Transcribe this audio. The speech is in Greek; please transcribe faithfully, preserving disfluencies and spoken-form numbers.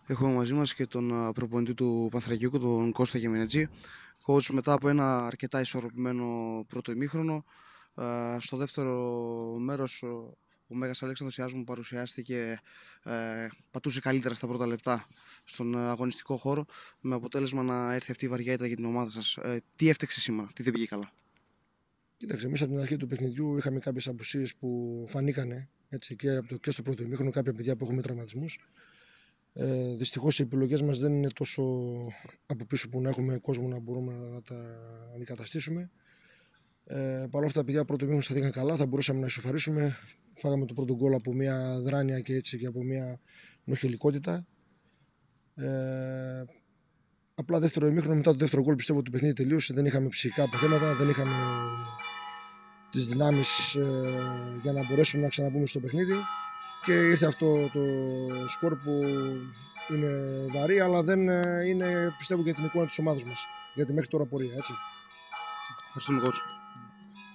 Έχουμε μαζί μας και τον προπονητή του Πανθρακιούκου, τον Κώστα Γεμενετζή. Coach, μετά από ένα αρκετά ισορροπημένο πρώτο ημίχρονο, στο δεύτερο μέρος ο Μέγας Αλέξανδρος Ιάσμου παρουσιάστηκε, ε, πατούσε καλύτερα στα πρώτα λεπτά στον αγωνιστικό χώρο, με αποτέλεσμα να έρθει αυτή η βαριά ήττα για την ομάδα σας. Ε, τι έφταξε σήμερα, τι δεν πήγε καλά? Κοίταξε, εμείς από την αρχή του παιχνιδιού είχαμε κάποιες απουσίες που φανήκανε, έτσι, και, από το, και στο πρώτο ημίχρονο, κάποια παιδιά που έχουμε τραυματισμούς. Ε, δυστυχώς οι επιλογές μας δεν είναι τόσο από πίσω που να έχουμε κόσμο να μπορούμε να τα αντικαταστήσουμε. Ε, Παρ' όλα αυτά τα παιδιά πρώτο ημίχρονο σταθήκαν καλά, θα μπορούσαμε να ισοφαρίσουμε. Φάγαμε το πρώτο γκολ από μια δράνεια και έτσι και από μια νοχελικότητα. Ε, Απλά δεύτερο ημίχρονο, μετά το δεύτερο γκολ, πιστεύω ότι το παιχνίδι τελείωσε. Δεν είχαμε ψυχικά αποθέματα, δεν είχαμε τις δυνάμεις ε, για να μπορέσουμε να ξαναμπούμε στο παιχνίδι, και ήρθε αυτό το σκορ που είναι βαρύ, αλλά δεν είναι, πιστεύω, για την εικόνα της ομάδας μας, για τη μέχρι τώρα πορεία, έτσι. Ευχαριστούμε, coach.